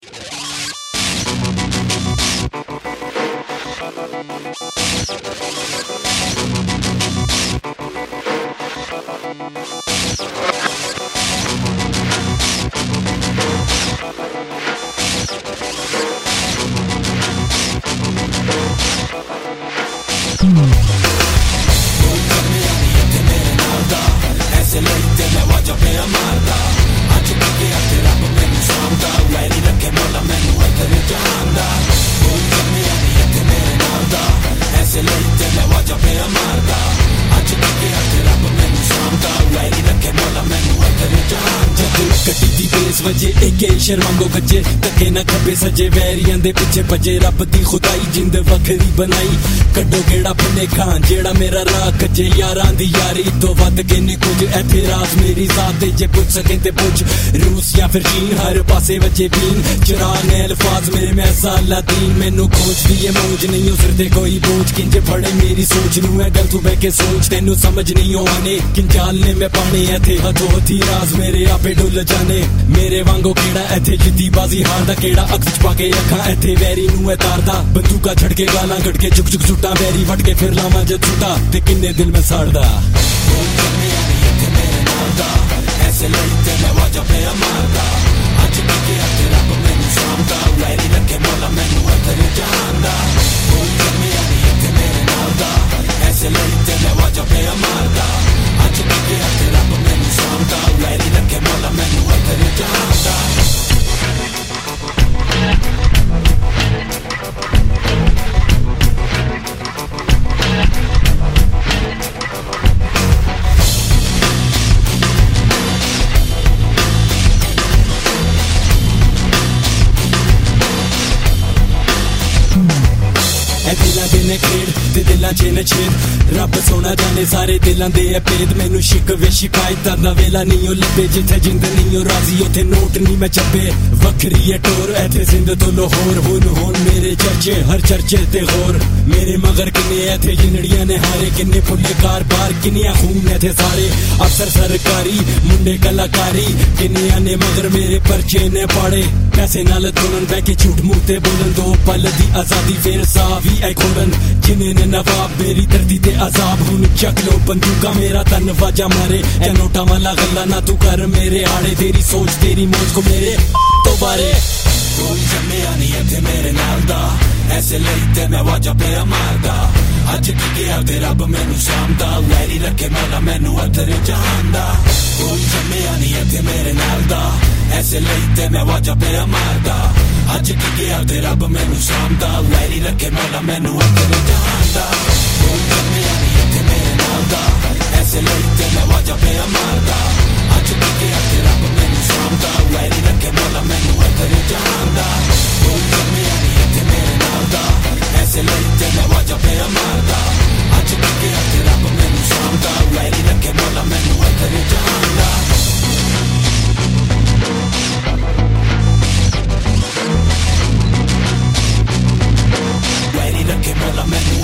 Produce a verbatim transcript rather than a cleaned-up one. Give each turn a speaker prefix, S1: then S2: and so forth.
S1: वजे एके शर्मांगो गजे धक्के ना खब्बे सजे वैरियां दे पिछे भजे रब दी खुदाई जिंद वखरी बनाई कड्डो गेड़ा फने खान जेड़ा मेरा राह कजे यारां दी यारी तो वध के नी कुछ ऐथे राज मेरी जात दे जे पुछ सके ते पुछ रूस या फिर चीन हर पासे वजे बीन चराने अल्फाज मेरे में साला दीन मैनू खोज दी ये मौज नहीं उस दे कोई बोझ किंजे फड़े मेरी सोच नू है गल तू बह के सोच तेनू समझ नहीं आने किंजाल ने मैं पाने ऐथे हथो हथी राज मेरे आपे डुल जाने मेरे वांगो केड़ा ऐथे जिद्दी बाजी हारदा केड़ा अख च पाके अखां ऐथे वैरी नू तारदा बंदूका झड़के गालां कटके झुक झुक झुटा वैरी वट के फिर लावां जद छुटा ते किन्ने दिल में साड़दा ऐसे लड़ते मैं वाजा पे मारदा अज के अते रब मैनू सामदा वैरी रखे मौला मैनू अतर जानदा ऐसे लड़ते मैं वाजा पे मारदा अज के अते रब मैनू सामदा वैरी रखे मौला मैनू अतर जानदा दिलां दे ने खेड़ ते दिलां च ने छेद रब सोना जाने सारे दिलां दे ऐ भेद मैनू शिकवे शिकायत दा वेला नहीं ओ लब्बे जिथे जिंद नहीं ओ राजी उथे नोट नहीं मैं छप्पे वखरी है टोर ऐथे जिंद तो लाहौर हुन हुन मेरे चर्चे हर चर्चे ते गौर मेरे मगर किन्ने ऐथे जिंदड़ियां ने हारे किन्ने फुल्ले कार बार किन्नियां खून ऐथे सारे अफसर सरकारी मुंडे कलाकारी किन्नियां ने मगर मेरे परचे ने पाड़े पैसे नाल तुरन बह के झूठ मुंह ते बोलन दो पल दी आजादी फिर सावी ऐ खोड़न जिन्हें ने नवाब मेरी धरती ते अजाब हुन चक लो बंदूका मेरा तन वाजा मारे ऐ नोटा वाला गल्ला ना तू कर मेरे आड़े तेरी सोच तेरी मौज को मेरे तो बारे कोई जम्मिया नहीं ऐथे मेरे नाल दा ऐसे लईते मैं वाजा पे मारदा अज की गया ते रब मैनू सामदा वैरी रखे मौला मैनू अतर जानदा कोई जम्मिया नहीं ऐथे मेरे नाल दा ऐसे लईते मैं वाजा पे मारदा अज की गया ते रब मैनू सामदा वैरी रखे मौला मैनू अतर जानदा कोई जम्मिया नहीं ऐथे मेरे नाल दा ऐसे लईते मैं वाजा पे मारदा अज की गया ते रब मैनू सामदा वैरी रखे मौला मैनू अतर जानदा कोई जम्मिया नहीं ऐथे मेरे नाल दा ऐसे लईते मैं वाजा पे मारदा अज की गया ते रब मैनू सामदा वैरी रखे मौला मैनू अतर जानदा वैरी रखे मौला मैनू